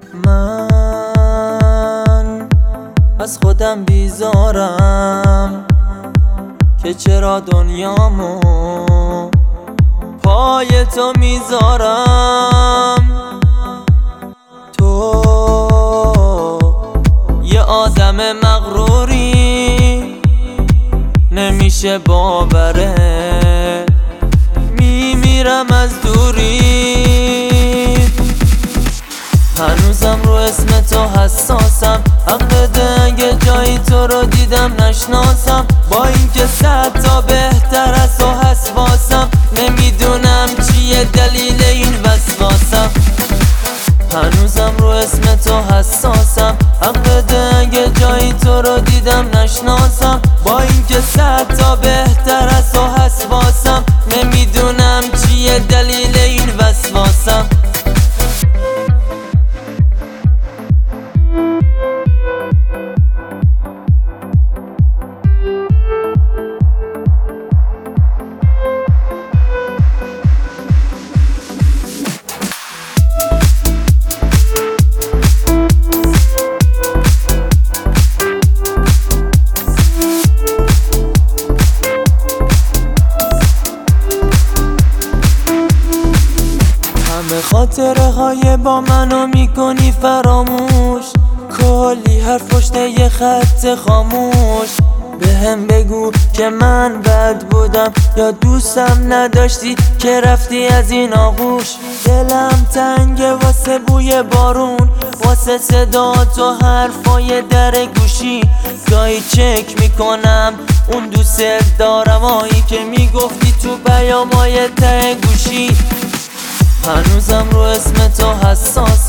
من از خودم بیزارم که چرا دنیامو پای تو میذارم. تو یه آدم مغروری، نمیشه باوره، میمیرم از دوری. هنوزم رو اسم تو حساسم، حق بده اگه جایی تو رو دیدم نشناسم. با اینکه 100 تا بهتر از تو حساسم، نمیدونم چیه دلیل این وسواسم. هنوزم رو اسم تو حساسم، حق بده اگه جایی تو رو دیدم نشناسم. با اینکه 100 تا بهتر از تو حساسم، نمیدونم چیه دلیل این وسواسم. همه خاطره های با منو میکنی فراموش، کلی حرف پشت یه خط خاموش. بهم بگو که من بد بودم یا دوستم نداشتی که رفتی از این آغوش. دلم تنگه واسه بوی بارون، واسه صدا تو حرفای در گوشی. گاهی چک میکنم اون دوست دارم هایی که میگفتی تو پیامای ته گوشی. هنوزم رو اسم تو حساس